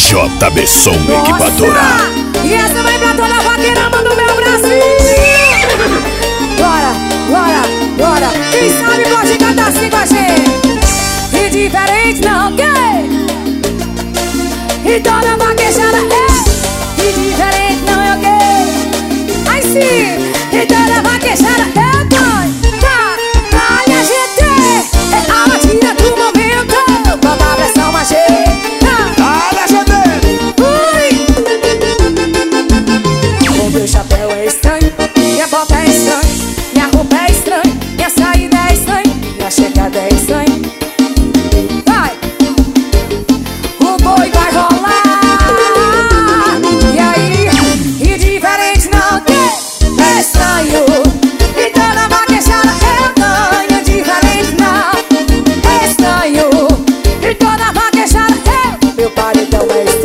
JB Som Equipadora. E essa vai pra toda a vaqueirama do meu Brasil. Bora, bora, bora. Quem sabe pode cantar assim com a gente. E diferente não quer. E toda vaquejada é. E diferente não eu quero. Ai sim. E toda vaquejada eu tô. Tá, minha gente. É a batida do momento. Bota a pressão, mas meu chapéu é estranho, minha bota é estranha, minha roupa é estranha, minha saída é estranha, minha chegada é estranha. Vai! O boi vai rolar. E aí? E diferente não tem, é estranho. E toda vaquejada é estranho. Diferente não, é estranho. E toda vaquejada é. Meu paredão é estranho.